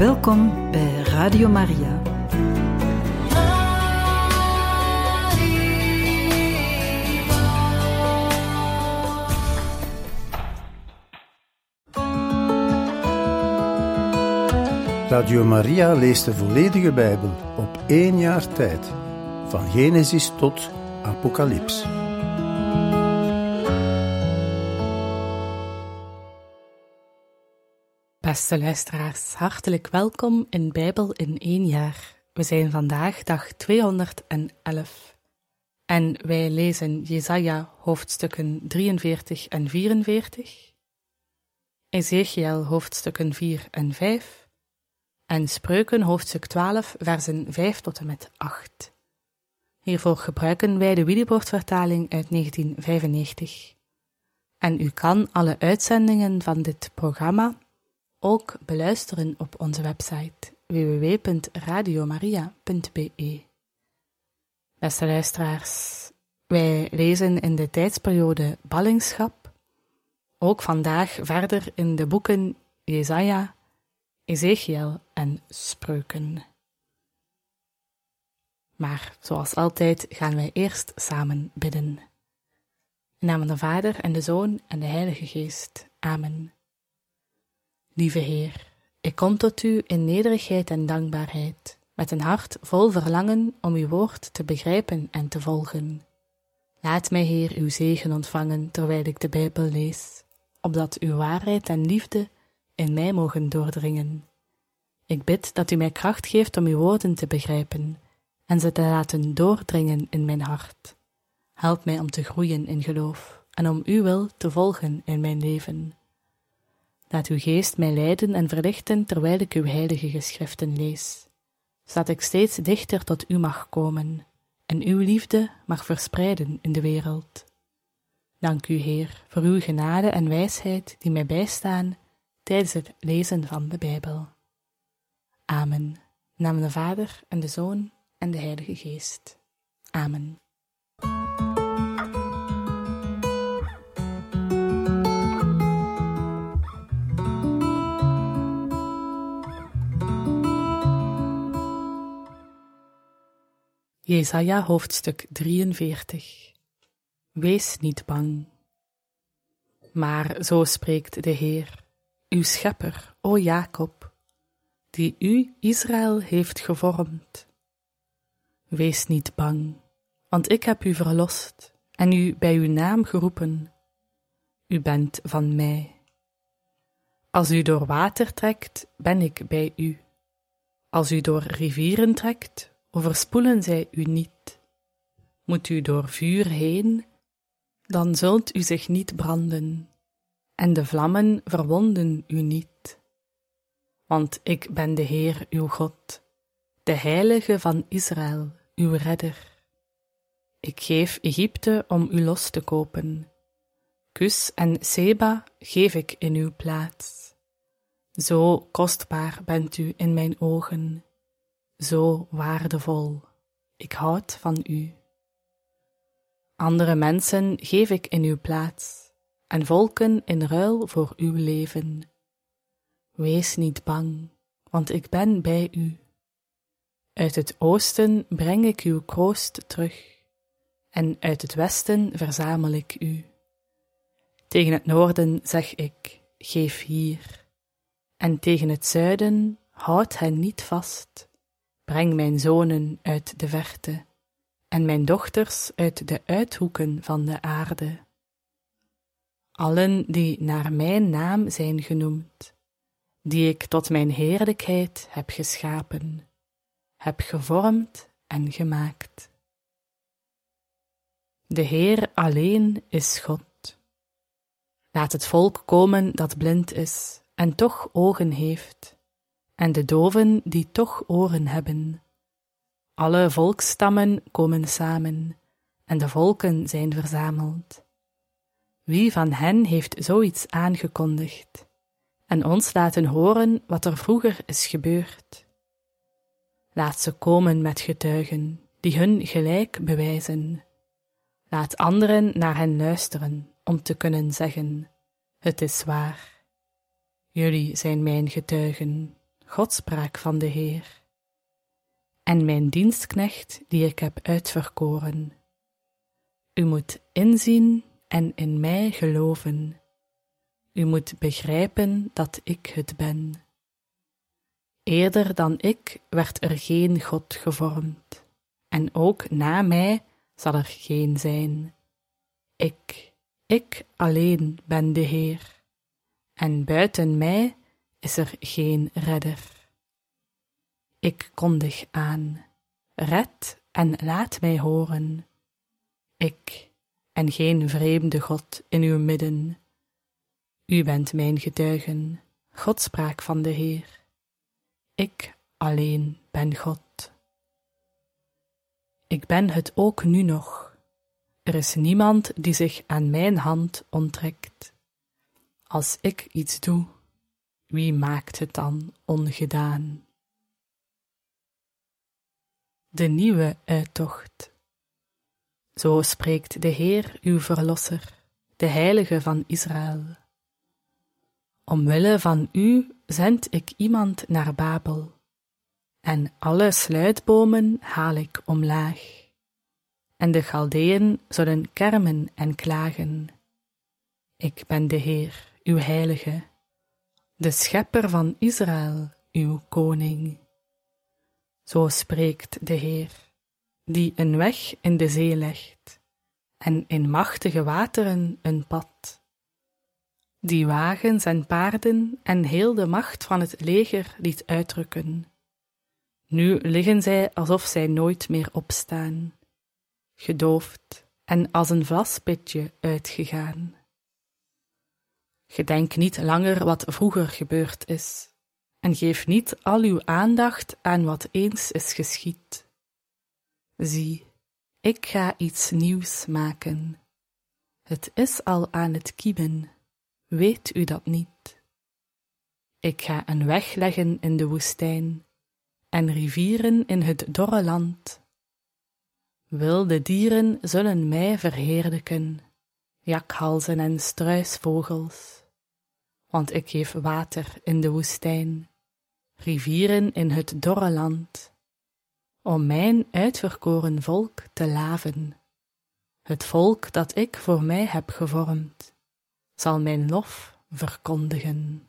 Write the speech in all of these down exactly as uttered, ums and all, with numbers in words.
Welkom bij Radio Maria. Radio Maria leest de volledige Bijbel op één jaar tijd, van Genesis tot Apocalyps. Beste luisteraars, hartelijk welkom in Bijbel in één jaar. We zijn vandaag dag tweehonderdelf en wij lezen Jesaja hoofdstukken drieënveertig en vierenveertig, Ezechiël hoofdstukken vier en vijf en Spreuken hoofdstuk twaalf versen vijf tot en met acht. Hiervoor gebruiken wij de Willibrord-vertaling uit negentien vijfennegentig. En u kan alle uitzendingen van dit programma ook beluisteren op onze website w w w punt radiomaria punt b e. Beste luisteraars, wij lezen in de tijdsperiode ballingschap ook vandaag verder in de boeken Jesaja, Ezechiël en Spreuken. Maar zoals altijd gaan wij eerst samen bidden. In naam van de Vader en de Zoon en de Heilige Geest. Amen. Lieve Heer, ik kom tot u in nederigheid en dankbaarheid, met een hart vol verlangen om uw woord te begrijpen en te volgen. Laat mij, Heer, uw zegen ontvangen terwijl ik de Bijbel lees, opdat uw waarheid en liefde in mij mogen doordringen. Ik bid dat u mij kracht geeft om uw woorden te begrijpen en ze te laten doordringen in mijn hart. Help mij om te groeien in geloof en om uw wil te volgen in mijn leven. Laat uw geest mij leiden en verlichten terwijl ik uw heilige geschriften lees, zodat ik steeds dichter tot u mag komen en uw liefde mag verspreiden in de wereld. Dank u, Heer, voor uw genade en wijsheid die mij bijstaan tijdens het lezen van de Bijbel. Amen. In naam van de Vader en de Zoon en de Heilige Geest. Amen. Jesaja hoofdstuk drieënveertig. Wees niet bang. Maar zo spreekt de Heer, uw schepper, o Jacob, die u, Israël, heeft gevormd. Wees niet bang, want ik heb u verlost en u bij uw naam geroepen. U bent van mij. Als u door water trekt, ben ik bij u. Als u door rivieren trekt, overspoelen zij u niet. Moet u door vuur heen, dan zult u zich niet branden, en de vlammen verwonden u niet. Want ik ben de Heer uw God, de Heilige van Israël, uw redder. Ik geef Egypte om u los te kopen. Kus en Seba geef ik in uw plaats. Zo kostbaar bent u in mijn ogen, zo waardevol, ik houd van u. Andere mensen geef ik in uw plaats, en volken in ruil voor uw leven. Wees niet bang, want ik ben bij u. Uit het oosten breng ik uw kroost terug, en uit het westen verzamel ik u. Tegen het noorden zeg ik, geef hier, en tegen het zuiden, houd hen niet vast. Breng mijn zonen uit de verte en mijn dochters uit de uithoeken van de aarde. Allen die naar mijn naam zijn genoemd, die ik tot mijn heerlijkheid heb geschapen, heb gevormd en gemaakt. De Heer alleen is God. Laat het volk komen dat blind is en toch ogen heeft, en de doven die toch oren hebben. Alle volksstammen komen samen, en de volken zijn verzameld. Wie van hen heeft zoiets aangekondigd, en ons laten horen wat er vroeger is gebeurd? Laat ze komen met getuigen, die hun gelijk bewijzen. Laat anderen naar hen luisteren, om te kunnen zeggen, het is waar. Jullie zijn mijn getuigen, God sprak van de Heer, en mijn dienstknecht die ik heb uitverkoren. U moet inzien en in mij geloven. U moet begrijpen dat ik het ben. Eerder dan ik werd er geen God gevormd, en ook na mij zal er geen zijn. Ik, ik alleen ben de Heer, en buiten mij is er geen redder. Ik kondig aan, red en laat mij horen. Ik, en geen vreemde God in uw midden. U bent mijn getuigen, God sprak van de Heer. Ik alleen ben God. Ik ben het ook nu nog. Er is niemand die zich aan mijn hand onttrekt. Als ik iets doe, wie maakt het dan ongedaan? De nieuwe uittocht. Zo spreekt de Heer uw Verlosser, de Heilige van Israël. Omwille van u zend ik iemand naar Babel, en alle sluitbomen haal ik omlaag, en de Galdeën zullen kermen en klagen. Ik ben de Heer, uw Heilige, de Schepper van Israël, uw Koning. Zo spreekt de Heer, die een weg in de zee legt, en in machtige wateren een pad, die wagens en paarden en heel de macht van het leger liet uitrukken. Nu liggen zij alsof zij nooit meer opstaan, gedoofd en als een vlaspitje uitgegaan. Gedenk niet langer wat vroeger gebeurd is, en geef niet al uw aandacht aan wat eens is geschied. Zie, ik ga iets nieuws maken. Het is al aan het kiemen, weet u dat niet? Ik ga een weg leggen in de woestijn, en rivieren in het dorre land. Wilde dieren zullen mij verheerlijken, jakhalzen en struisvogels, want ik geef water in de woestijn, rivieren in het dorre land, om mijn uitverkoren volk te laven. Het volk dat ik voor mij heb gevormd, zal mijn lof verkondigen.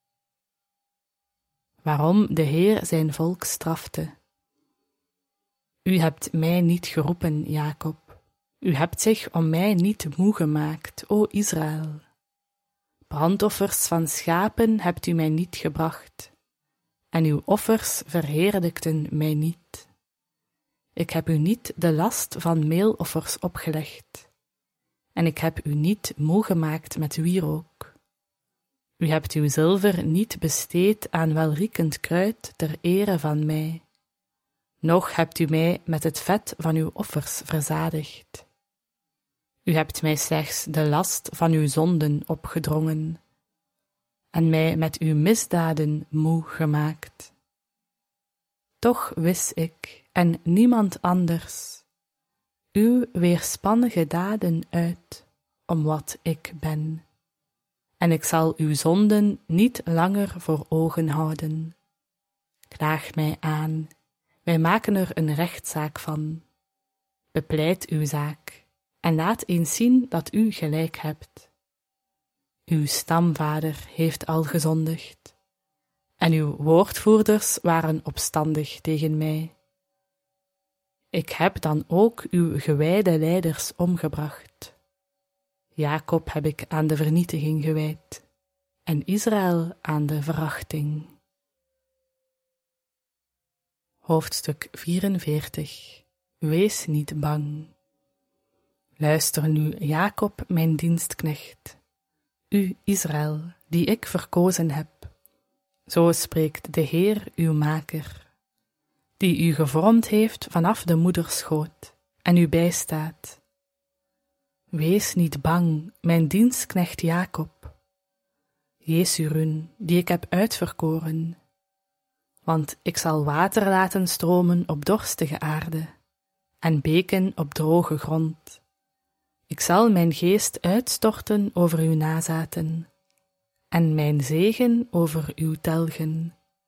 Waarom de Heer zijn volk strafte. U hebt mij niet geroepen, Jacob. U hebt zich om mij niet moe gemaakt, o Israël. Brandoffers van schapen hebt u mij niet gebracht, en uw offers verheerlijkten mij niet. Ik heb u niet de last van meeloffers opgelegd, en ik heb u niet moe gemaakt met wierook. U hebt uw zilver niet besteed aan welriekend kruid ter ere van mij, noch hebt u mij met het vet van uw offers verzadigd. U hebt mij slechts de last van uw zonden opgedrongen, en mij met uw misdaden moe gemaakt. Toch wist ik, en niemand anders, uw weerspannige daden uit, om wat ik ben, en ik zal uw zonden niet langer voor ogen houden. Klaag mij aan, wij maken er een rechtszaak van. Bepleit uw zaak, en laat eens zien dat u gelijk hebt. Uw stamvader heeft al gezondigd, en uw woordvoerders waren opstandig tegen mij. Ik heb dan ook uw gewijde leiders omgebracht. Jacob heb ik aan de vernietiging gewijd, en Israël aan de verachting. Hoofdstuk vierenveertig. Wees niet bang. Luister nu, Jacob, mijn dienstknecht, u, Israël, die ik verkozen heb. Zo spreekt de Heer, uw Maker, die u gevormd heeft vanaf de moederschoot en u bijstaat. Wees niet bang, mijn dienstknecht Jacob, Jesurun, die ik heb uitverkoren, want ik zal water laten stromen op dorstige aarde en beken op droge grond. Ik zal mijn geest uitstorten over uw nazaten en mijn zegen over uw telgen,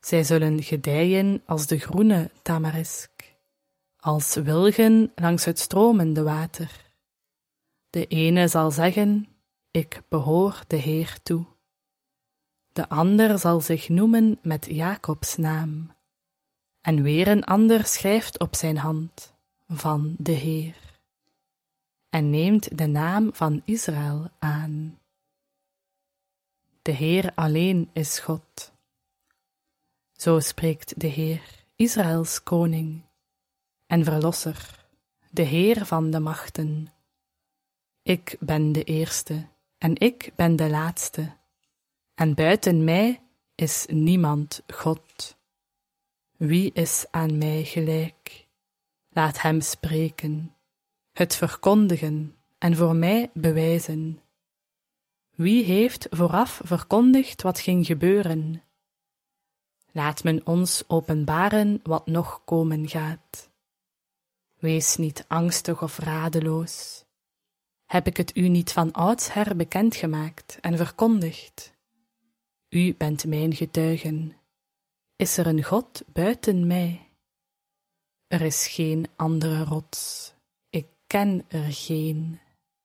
Zij zullen gedijen als de groene tamarisk, als wilgen langs het stromende water. De ene zal zeggen, ik behoor de Heer toe. De ander zal zich noemen met Jacobs naam. En weer een ander schrijft op zijn hand, van de Heer. En neemt de naam van Israël aan. De Heer alleen is God. Zo spreekt de Heer, Israëls koning en verlosser, de Heer van de machten. Ik ben de eerste en ik ben de laatste, en buiten mij is niemand God. Wie is aan mij gelijk? Laat hem spreken, het verkondigen en voor mij bewijzen. Wie heeft vooraf verkondigd wat ging gebeuren? Laat men ons openbaren wat nog komen gaat. Wees niet angstig of radeloos. Heb ik het u niet van oudsher bekendgemaakt en verkondigd? U bent mijn getuigen. Is er een God buiten mij? Er is geen andere rots. Ik ken er geen.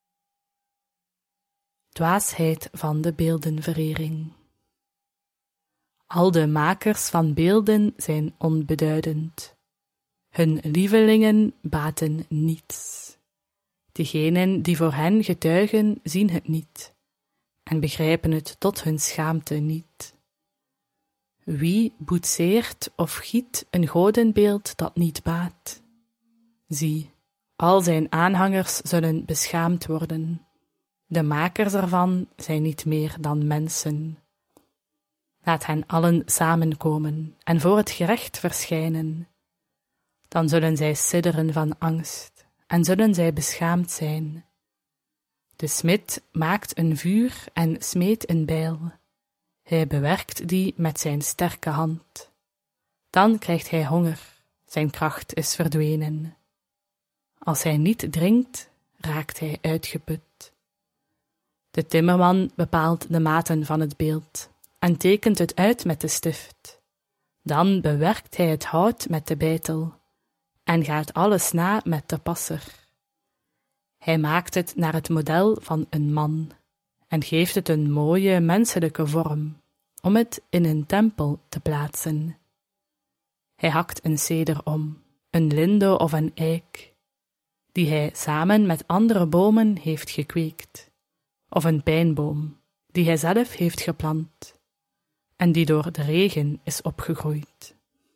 Dwaasheid van de beeldenverering. Al de makers van beelden zijn onbeduidend. Hun lievelingen baten niets. Diegenen die voor hen getuigen, zien het niet en begrijpen het tot hun schaamte niet. Wie boetseert of giet een godenbeeld dat niet baat? Zie, al zijn aanhangers zullen beschaamd worden. De makers ervan zijn niet meer dan mensen. Laat hen allen samenkomen en voor het gerecht verschijnen. Dan zullen zij sidderen van angst en zullen zij beschaamd zijn. De smid maakt een vuur en smeet een bijl. Hij bewerkt die met zijn sterke hand. Dan krijgt hij honger, zijn kracht is verdwenen. Als hij niet drinkt, raakt hij uitgeput. De timmerman bepaalt de maten van het beeld en tekent het uit met de stift. Dan bewerkt hij het hout met de beitel en gaat alles na met de passer. Hij maakt het naar het model van een man en geeft het een mooie menselijke vorm, om het in een tempel te plaatsen. Hij hakt een ceder om, een linde of een eik, die hij samen met andere bomen heeft gekweekt, of een pijnboom, die hij zelf heeft geplant, en die door de regen is opgegroeid.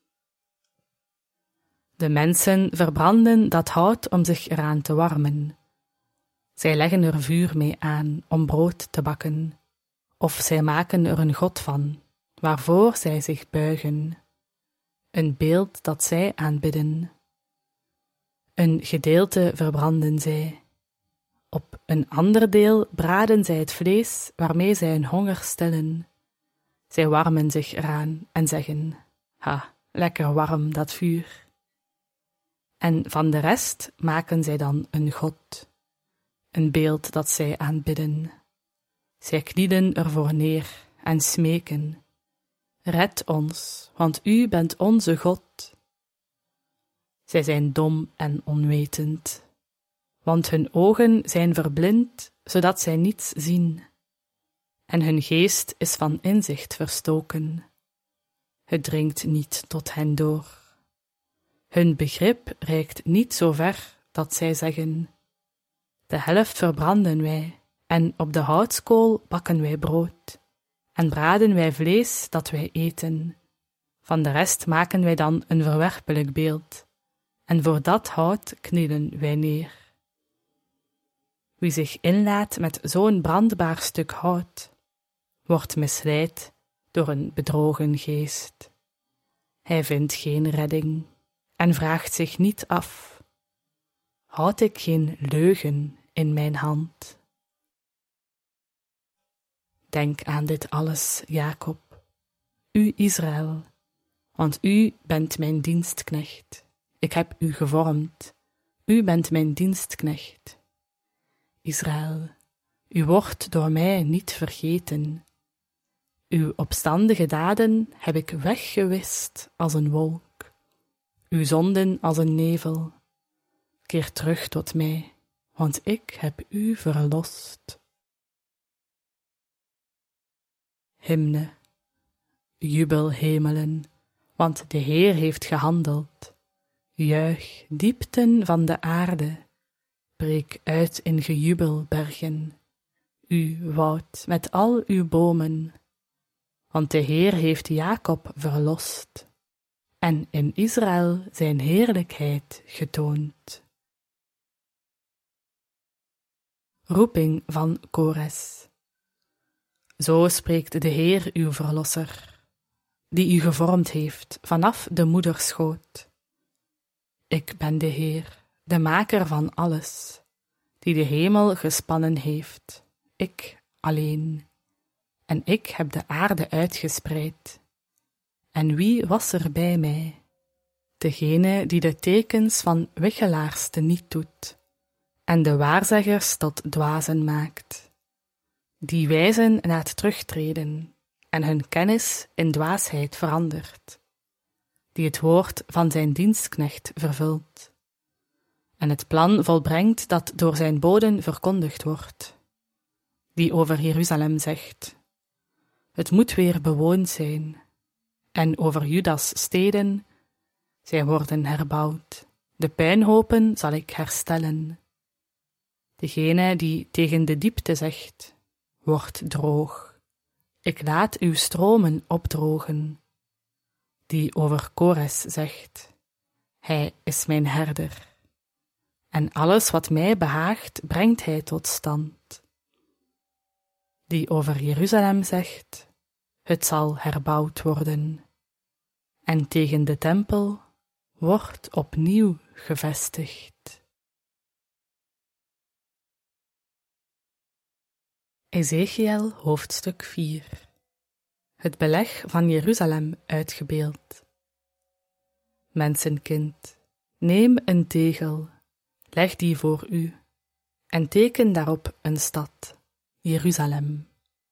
De mensen verbranden dat hout om zich eraan te warmen. Zij leggen er vuur mee aan om brood te bakken, of zij maken er een god van, waarvoor zij zich buigen, een beeld dat zij aanbidden. Een gedeelte verbranden zij. Op een ander deel braden zij het vlees waarmee zij hun honger stillen. Zij warmen zich eraan en zeggen, ha, lekker warm dat vuur. En van de rest maken zij dan een god, een beeld dat zij aanbidden. Zij knielen ervoor neer en smeken, red ons, want u bent onze God. Zij zijn dom en onwetend, want hun ogen zijn verblind, zodat zij niets zien, en hun geest is van inzicht verstoken. Het dringt niet tot hen door. Hun begrip reikt niet zo ver dat zij zeggen, de helft verbranden wij, en op de houtskool bakken wij brood, en braden wij vlees dat wij eten. Van de rest maken wij dan een verwerpelijk beeld, en voor dat hout knielen wij neer. Wie zich inlaat met zo'n brandbaar stuk hout, wordt misleid door een bedrogen geest. Hij vindt geen redding en vraagt zich niet af, houd ik geen leugen in mijn hand? Denk aan dit alles, Jacob, u Israël, want u bent mijn dienstknecht. Ik heb u gevormd, u bent mijn dienstknecht. Israël, u wordt door mij niet vergeten. Uw opstandige daden heb ik weggewist als een wolk, uw zonden als een nevel. Keer terug tot mij, want ik heb u verlost. Hymne. Jubel, hemelen, want de Heer heeft gehandeld. Juich, diepten van de aarde, breek uit in gejubel, bergen, u woud met al uw bomen, want de Heer heeft Jacob verlost en in Israël zijn heerlijkheid getoond. Roeping van Kores. Zo spreekt de Heer uw verlosser, die u gevormd heeft vanaf de moederschoot. Ik ben de Heer, de maker van alles, die de hemel gespannen heeft, ik alleen. En ik heb de aarde uitgespreid. En wie was er bij mij? Degene die de tekens van wichelaars teniet doet, en de waarzeggers tot dwazen maakt. Die wijzen laat terugtreden, en hun kennis in dwaasheid verandert. Die het woord van zijn dienstknecht vervult, en het plan volbrengt dat door zijn boden verkondigd wordt. Die over Jeruzalem zegt: het moet weer bewoond zijn, en over Judas steden, zij worden herbouwd. De puinhopen zal ik herstellen. Degene die tegen de diepte zegt: word droog, ik laat uw stromen opdrogen. Die over Kores zegt: hij is mijn herder, en alles wat mij behaagt, brengt hij tot stand. Die over Jeruzalem zegt: het zal herbouwd worden, en tegen de tempel wordt opnieuw gevestigd. Ezechiël hoofdstuk vier. Het beleg van Jeruzalem uitgebeeld. Mensenkind, neem een tegel, leg die voor u, en teken daarop een stad, Jeruzalem.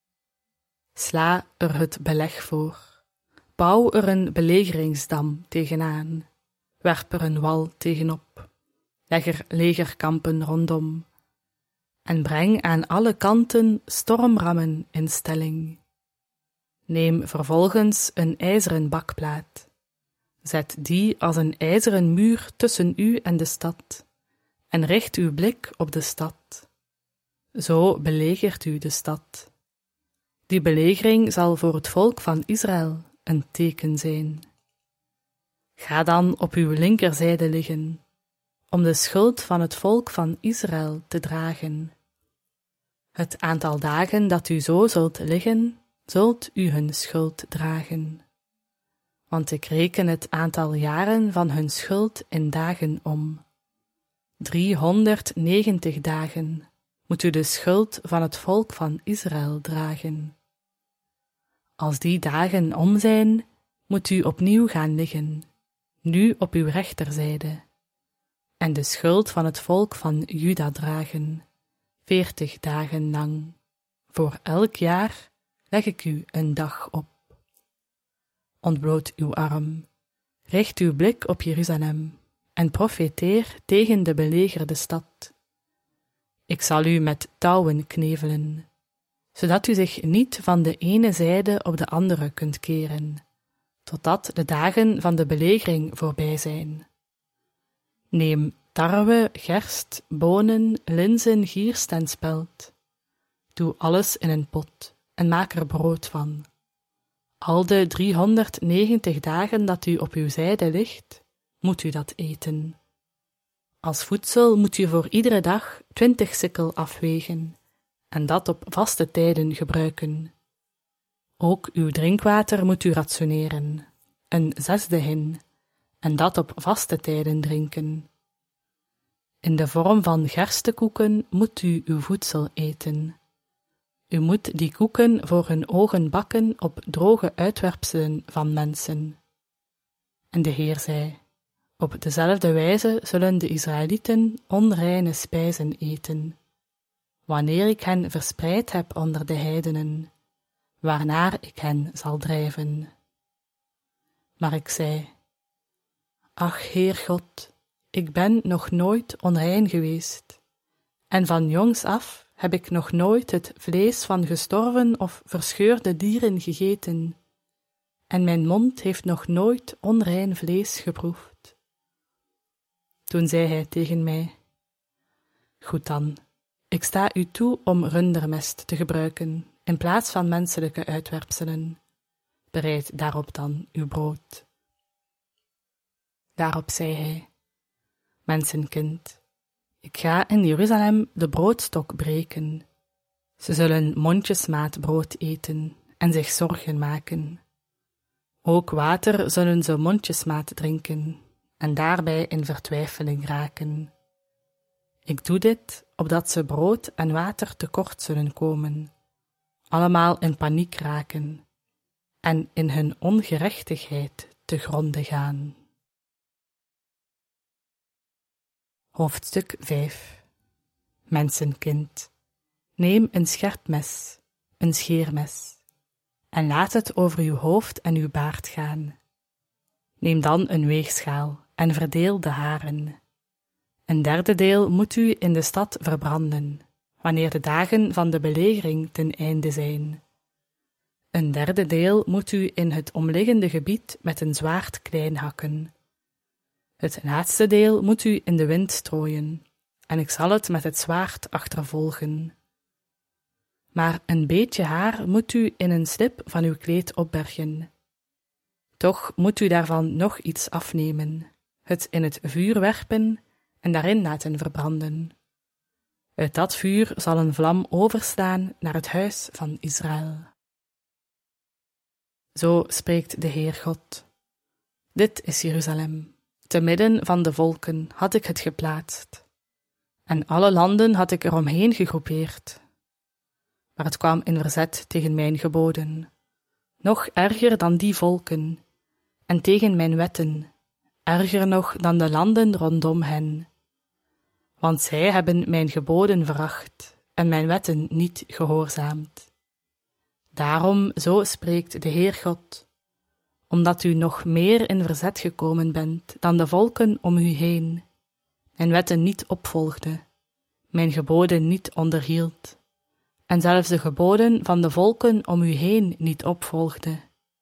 Sla er het beleg voor, bouw er een belegeringsdam tegenaan, werp er een wal tegenop, leg er legerkampen rondom, en breng aan alle kanten stormrammen in stelling. Neem vervolgens een ijzeren bakplaat, zet die als een ijzeren muur tussen u en de stad, en richt uw blik op de stad. Zo belegert u de stad. Die belegering zal voor het volk van Israël een teken zijn. Ga dan op uw linkerzijde liggen, om de schuld van het volk van Israël te dragen. Het aantal dagen dat u zo zult liggen, zult u hun schuld dragen. Want ik reken het aantal jaren van hun schuld in dagen om. Driehonderdnegentig dagen moet u de schuld van het volk van Israël dragen. Als die dagen om zijn, moet u opnieuw gaan liggen, nu op uw rechterzijde, en de schuld van het volk van Juda dragen, veertig dagen lang. Voor elk jaar leg ik u een dag op. Ontbloot uw arm, richt uw blik op Jeruzalem, en profeteer tegen de belegerde stad. Ik zal u met touwen knevelen, zodat u zich niet van de ene zijde op de andere kunt keren, totdat de dagen van de belegering voorbij zijn. Neem tarwe, gerst, bonen, linzen, gierst en spelt. Doe alles in een pot en maak er brood van. Al de driehonderdnegentig dagen dat u op uw zijde ligt, moet u dat eten. Als voedsel moet u voor iedere dag twintig sikkel afwegen, en dat op vaste tijden gebruiken. Ook uw drinkwater moet u rationeren, een zesde hin, en dat op vaste tijden drinken. In de vorm van gerstekoeken moet u uw voedsel eten. U moet die koeken voor hun ogen bakken op droge uitwerpselen van mensen. En de Heer zei: op dezelfde wijze zullen de Israëlieten onreine spijzen eten, wanneer ik hen verspreid heb onder de heidenen, waarnaar ik hen zal drijven. Maar ik zei, ach, Heer God, ik ben nog nooit onrein geweest, en van jongs af heb ik nog nooit het vlees van gestorven of verscheurde dieren gegeten, en mijn mond heeft nog nooit onrein vlees geproefd. Toen zei hij tegen mij, goed dan, ik sta u toe om rundermest te gebruiken, in plaats van menselijke uitwerpselen. Bereid daarop dan uw brood. Daarop zei hij, mensenkind, ik ga in Jeruzalem de broodstok breken. Ze zullen mondjesmaat brood eten en zich zorgen maken. Ook water zullen ze mondjesmaat drinken en daarbij in vertwijfeling raken. Ik doe dit, opdat ze brood en water tekort zullen komen, allemaal in paniek raken en in hun ongerechtigheid te gronde gaan. Hoofdstuk vijf. Mensenkind, neem een scherp mes, een scheermes, en laat het over uw hoofd en uw baard gaan. Neem dan een weegschaal en verdeel de haren. Een derde deel moet u in de stad verbranden, wanneer de dagen van de belegering ten einde zijn. Een derde deel moet u in het omliggende gebied met een zwaard klein hakken. Het laatste deel moet u in de wind strooien, en ik zal het met het zwaard achtervolgen. Maar een beetje haar moet u in een slip van uw kleed opbergen. Toch moet u daarvan nog iets afnemen, het in het vuur werpen en daarin laten verbranden. Uit dat vuur zal een vlam overslaan naar het huis van Israël. Zo spreekt de Heer God. Dit is Jeruzalem. Te midden van de volken had ik het geplaatst, en alle landen had ik eromheen gegroepeerd. Maar het kwam in verzet tegen mijn geboden, nog erger dan die volken, en tegen mijn wetten, erger nog dan de landen rondom hen. Want zij hebben mijn geboden veracht en mijn wetten niet gehoorzaamd. Daarom, zo spreekt de Heer God, omdat u nog meer in verzet gekomen bent dan de volken om u heen, mijn wetten niet opvolgde, mijn geboden niet onderhield, en zelfs de geboden van de volken om u heen niet opvolgde.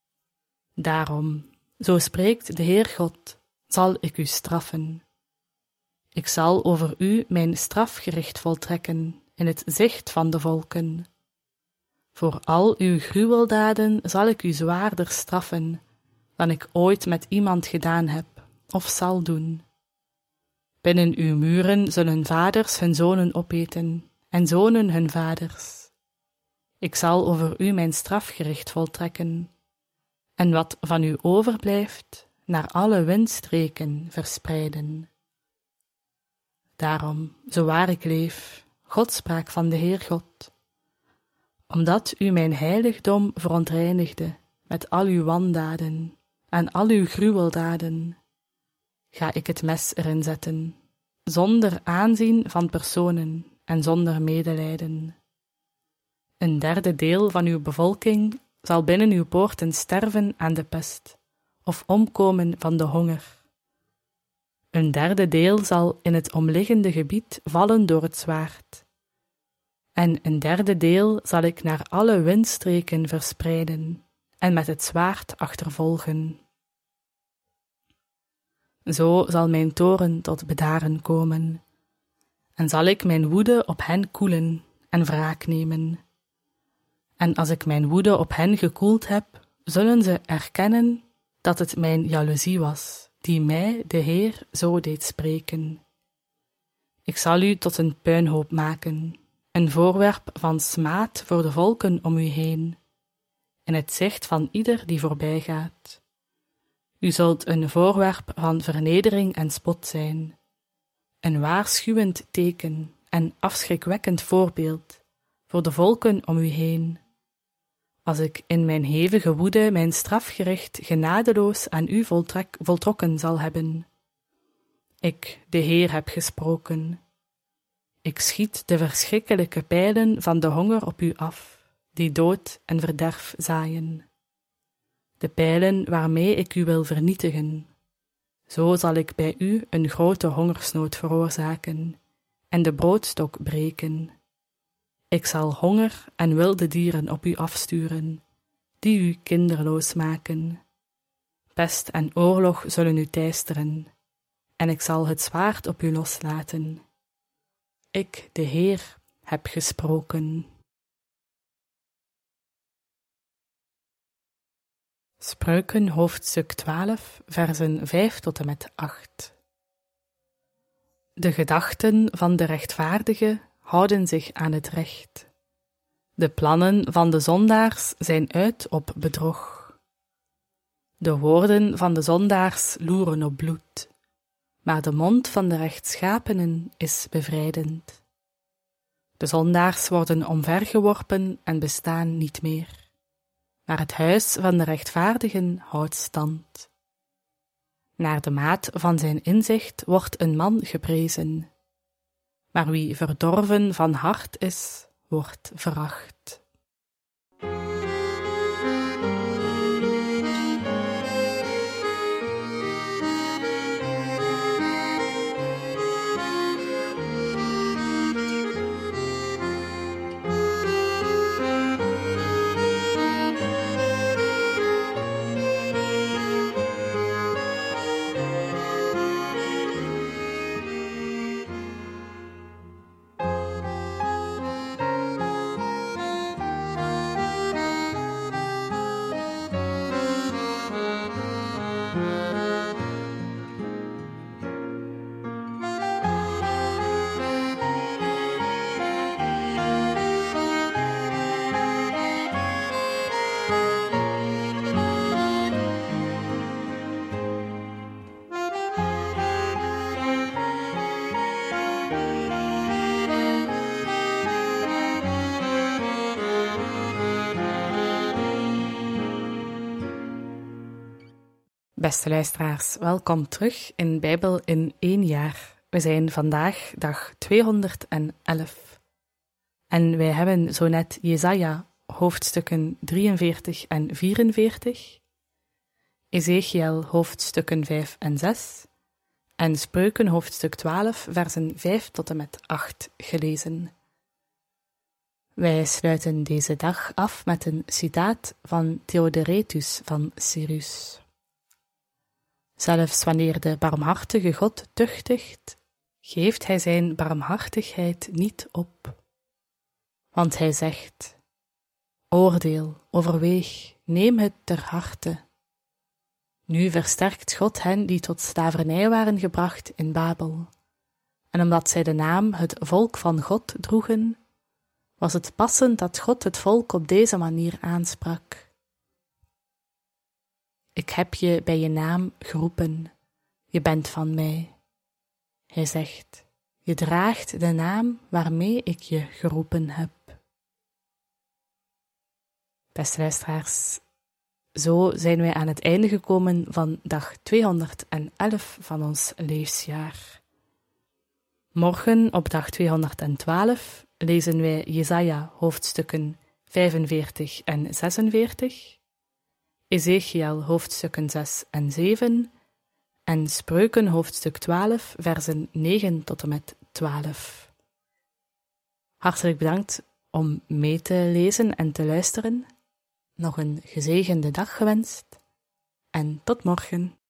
Daarom, zo spreekt de Heer God, zal ik u straffen. Ik zal over u mijn strafgericht voltrekken in het zicht van de volken. Voor al uw gruweldaden zal ik u zwaarder straffen dan ik ooit met iemand gedaan heb of zal doen. Binnen uw muren zullen vaders hun zonen opeten en zonen hun vaders. Ik zal over u mijn strafgericht voltrekken, en wat van u overblijft, naar alle windstreken verspreiden. Daarom, zo waar ik leef, Godspraak van de Heer God, omdat u mijn heiligdom verontreinigde met al uw wandaden en al uw gruweldaden, ga ik het mes erin zetten, zonder aanzien van personen en zonder medelijden. Een derde deel van uw bevolking zal binnen uw poorten sterven aan de pest, of omkomen van de honger. Een derde deel zal in het omliggende gebied vallen door het zwaard. En een derde deel zal ik naar alle windstreken verspreiden en met het zwaard achtervolgen. Zo zal mijn toorn tot bedaren komen, en zal ik mijn woede op hen koelen en wraak nemen. En als ik mijn woede op hen gekoeld heb, zullen ze erkennen dat het mijn jaloezie was, die mij, de Heer, zo deed spreken. Ik zal u tot een puinhoop maken, een voorwerp van smaad voor de volken om u heen, in het zicht van ieder die voorbijgaat. U zult een voorwerp van vernedering en spot zijn, een waarschuwend teken en afschrikwekkend voorbeeld voor de volken om u heen, als ik in mijn hevige woede mijn strafgericht genadeloos aan u voltrek, voltrokken zal hebben. Ik, de Heer, heb gesproken. Ik schiet de verschrikkelijke pijlen van de honger op u af, die dood en verderf zaaien. De pijlen waarmee ik u wil vernietigen. Zo zal ik bij u een grote hongersnood veroorzaken en de broodstok breken. Ik zal honger en wilde dieren op u afsturen, die u kinderloos maken. Pest en oorlog zullen u teisteren, en ik zal het zwaard op u loslaten. Ik, de Heer, heb gesproken. Spreuken hoofdstuk twaalf, versen vijf tot en met acht. De gedachten van de rechtvaardige houden zich aan het recht. De plannen van de zondaars zijn uit op bedrog. De woorden van de zondaars loeren op bloed, maar de mond van de rechtschapenen is bevrijdend. De zondaars worden omvergeworpen en bestaan niet meer, maar het huis van de rechtvaardigen houdt stand. Naar de maat van zijn inzicht wordt een man geprezen, maar wie verdorven van hart is, wordt veracht. Beste luisteraars, welkom terug in Bijbel in één jaar. We zijn vandaag dag tweehonderdelf. En wij hebben zo net Jesaja hoofdstukken drieënveertig en vierenveertig, Ezechiel hoofdstukken vijf en zes en Spreuken hoofdstuk twaalf, versen vijf tot en met acht gelezen. Wij sluiten deze dag af met een citaat van Theodoretus van Cyrus. Zelfs wanneer de barmhartige God tuchtigt, geeft hij zijn barmhartigheid niet op. Want hij zegt: oordeel, overweeg, neem het ter harte. Nu versterkt God hen die tot slavernij waren gebracht in Babel. En omdat zij de naam het volk van God droegen, was het passend dat God het volk op deze manier aansprak. Ik heb je bij je naam geroepen, je bent van mij. Hij zegt: je draagt de naam waarmee ik je geroepen heb. Beste luisteraars, zo zijn wij aan het einde gekomen van dag tweehonderdelf van ons levensjaar. Morgen op dag tweehonderdtwaalf lezen wij Jesaja hoofdstukken vijfenveertig en zesenveertig, Ezechiel hoofdstukken zes en zeven en Spreuken hoofdstuk twaalf, versen negen tot en met twaalf. Hartelijk bedankt om mee te lezen en te luisteren. Nog een gezegende dag gewenst en tot morgen.